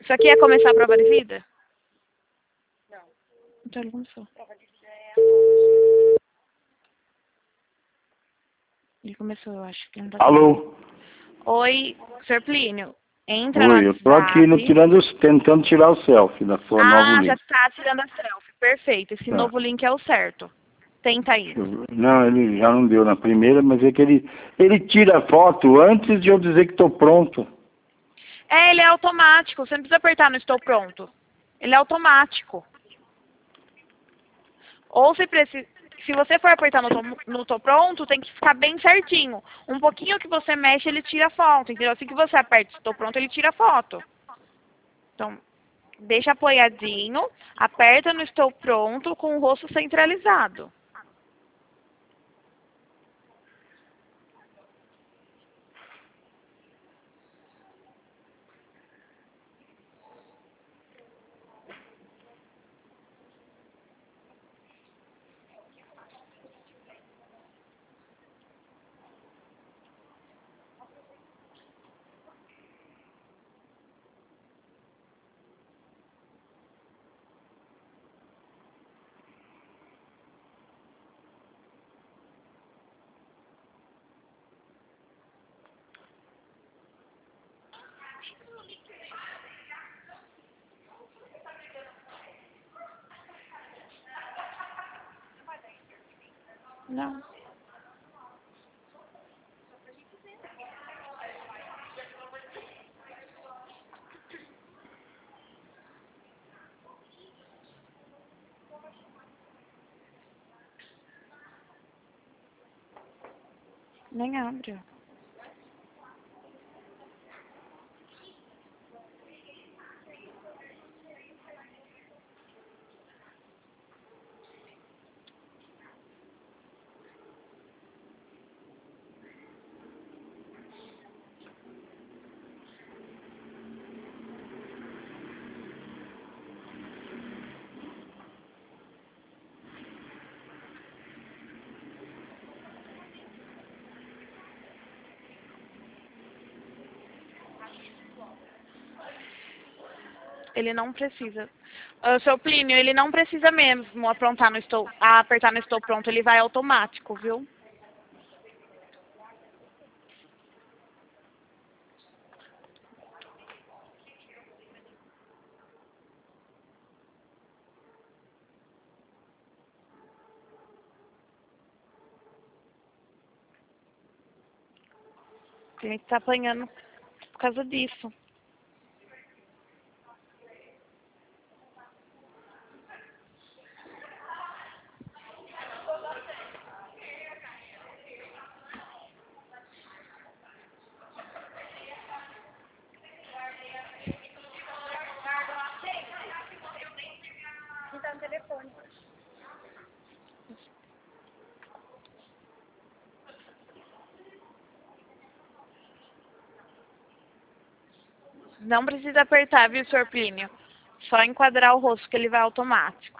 Isso aqui é começar a prova de vida? Não. Então ele começou. Ele começou, eu acho que não tá. Alô? Oi, Sr. Plínio. Entra no Oi, eu tô aqui tentando tirar o selfie da sua nova link. já tá tirando a selfie. Perfeito. Esse Tá. novo link é o certo. Tenta aí. Não, ele já não deu na primeira, mas é que ele tira a foto antes de eu dizer que estou pronto. Ele é automático. Você não precisa apertar no estou pronto. Ele é automático. Ou se você for apertar no tô pronto, tem que ficar bem certinho. Um pouquinho que você mexe, ele tira a foto, entendeu? Assim que você aperta estou pronto, ele tira a foto. Então, deixa apoiadinho, aperta no estou pronto com o rosto centralizado. Não. Nem abre. Ele não precisa. Seu Plínio, ele não precisa mesmo apertar no estou pronto, ele vai automático, viu? A gente tá apanhando por causa disso. Não precisa apertar, viu, Sr. Plínio? Só enquadrar o rosto que ele vai automático.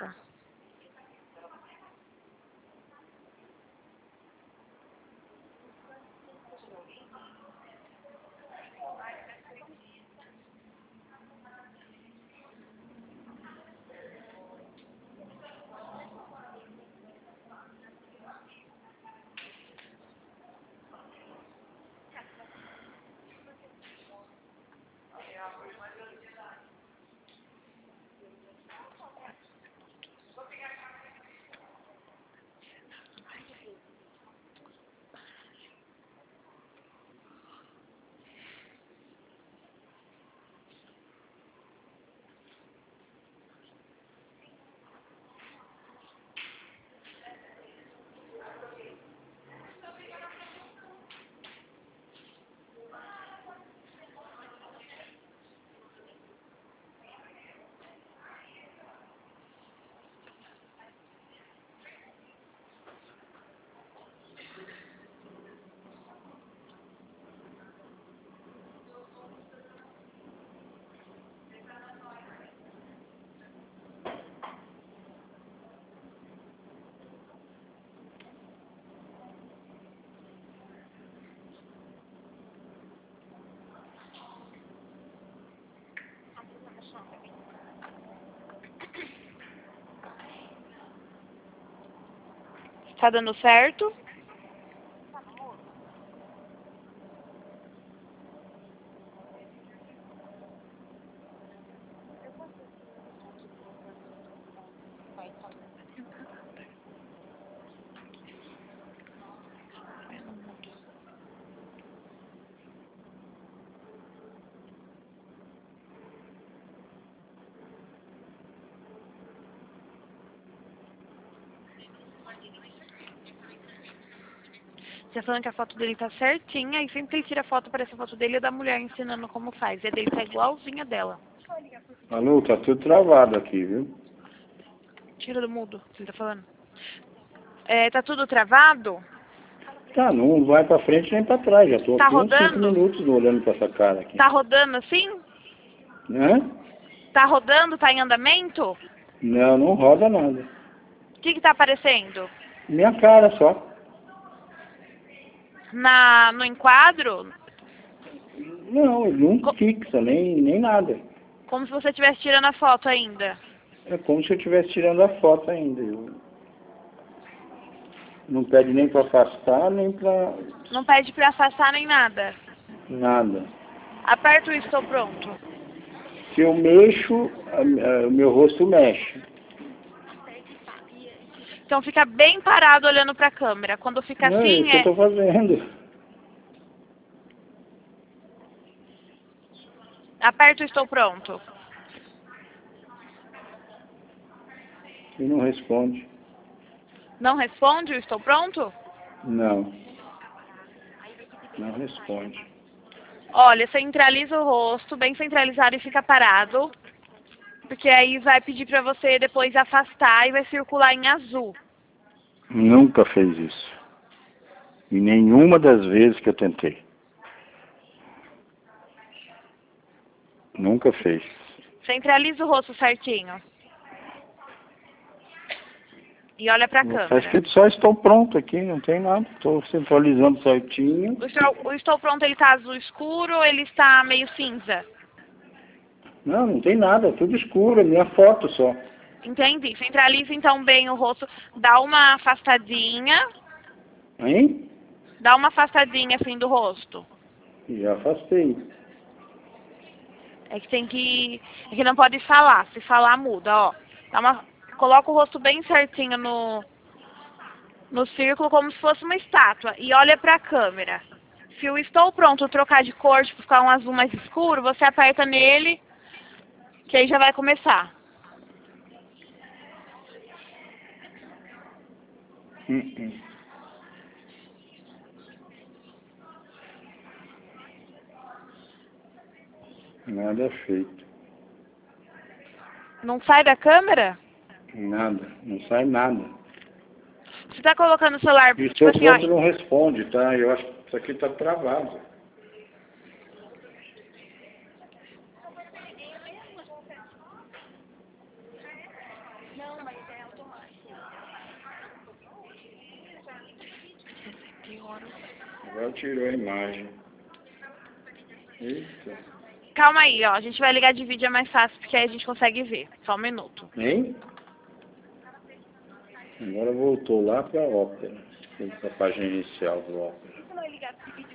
Tá dando certo? Você falando que a foto dele tá certinha e sempre que ele tira foto, parece a foto dele e da mulher ensinando como faz. E a dele tá igualzinha dela. Manu, tá tudo travado aqui, viu? Tira do mudo, que ele tá falando. Tá tudo travado? Tá, não vai pra frente nem pra trás. Já tô Tá aqui uns 5 rodando? minutos olhando pra essa cara aqui. Tá rodando assim? Hã? Tá rodando? Tá em andamento? Não, não roda nada. O que tá aparecendo? Minha cara só. No enquadro? Não, ele não fixa, nem nada. Como se você estivesse tirando a foto ainda. É como se eu estivesse tirando a foto ainda. Não pede nem pra afastar, nem pra Não pede pra afastar nem nada. nada. Aperta o estou pronto. Se eu mexo, o meu rosto mexe. Então fica bem parado olhando pra câmera. Quando fica Não, é assim, isso que eu tô fazendo. aperta o estou pronto. E não responde. Não responde o estou pronto? Não. Não responde. Olha, centraliza o rosto, bem centralizado e fica parado. Porque aí vai pedir pra você depois afastar e vai circular em azul. Nunca fez isso. E nenhuma das vezes que eu tentei. Nunca fez. Centraliza o rosto certinho. E olha pra Tá câmera. escrito só estou pronto aqui, não tem nada. Estou centralizando certinho. O estou pronto, ele tá azul escuro ou ele está meio cinza? Não, não tem nada, tudo escuro, é minha foto só. Entendi. Centraliza então bem o rosto. Dá uma afastadinha. Hein? Dá uma afastadinha assim do rosto. Já afastei. É que tem que... É que não pode falar. Se falar, muda, ó. Coloca o rosto bem certinho no círculo, como se fosse uma estátua. E olha pra câmera. Se o estou pronto trocar de cor, tipo, ficar um azul mais escuro, você aperta nele, que aí já vai começar. Nada feito. Não sai da câmera? Nada. Não sai nada. Você tá colocando o celular, E o tipo seu assim, ó. ponto não responde, tá? Eu acho que isso aqui tá travado. Agora tirou a imagem. Eita. Calma aí, ó. A gente vai ligar de vídeo, é mais fácil, porque aí a gente consegue ver. Só um minuto. Hein? Agora voltou lá pra Ópera. Pra página inicial do Ópera.